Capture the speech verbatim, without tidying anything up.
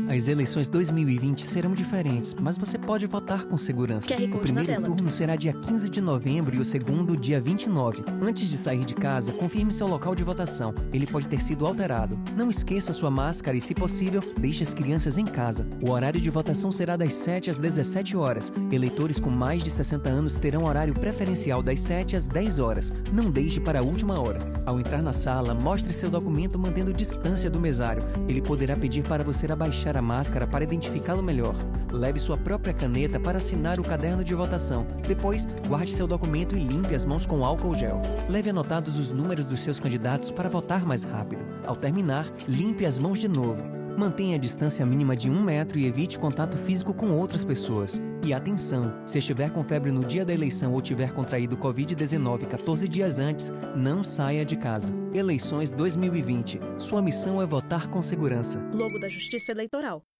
As eleições dois mil e vinte serão diferentes, mas você pode votar com segurança. Q R O Code na primeiro tela. turno será dia quinze de novembro e o segundo dia vinte e nove. Antes de sair de casa, confirme seu local de votação. Ele pode ter sido alterado. Não esqueça sua máscara e, se possível, deixe as crianças em casa. O horário de votação será das sete às dezessete horas. Eleitores com mais de sessenta anos terão horário preferencial das sete às dez horas. Não deixe para a última hora. Ao entrar na sala, mostre seu documento mantendo distância do mesário. Ele poderá pedir para você abaixar a máscara para identificá-lo melhor. Leve sua própria caneta para assinar o caderno de votação. Depois, guarde seu documento e limpe as mãos com álcool gel. Leve anotados os números dos seus candidatos para votar mais rápido. Ao terminar, limpe as mãos de novo. Mantenha a distância mínima de um metro e evite contato físico com outras pessoas. E atenção, se estiver com febre no dia da eleição ou tiver contraído covid dezenove quatorze dias antes, não saia de casa. Eleições dois mil e vinte. Sua missão é votar com segurança. Logo da Justiça Eleitoral.